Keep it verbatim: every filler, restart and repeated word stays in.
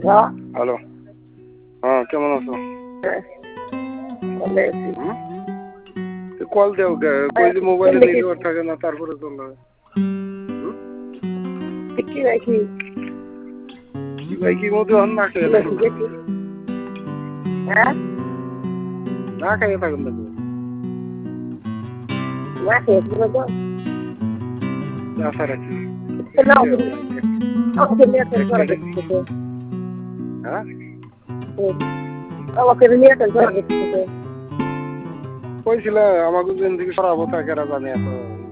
Hello, হ্যাঁ কেমন আছো? কল দেও কই যে মোবাইলে নেটওয়ার্ক থাকে না তারপরে চলে কি রাখি কি ভাই কি মতো হন না খেয়ে হ্যাঁ না খেয়ে থাকুন দেখো না খেয়ে তো আশা রাখি হ্যাঁ কইছিল আমাকে দিন থেকে সরাবো তাকেরা জানে এত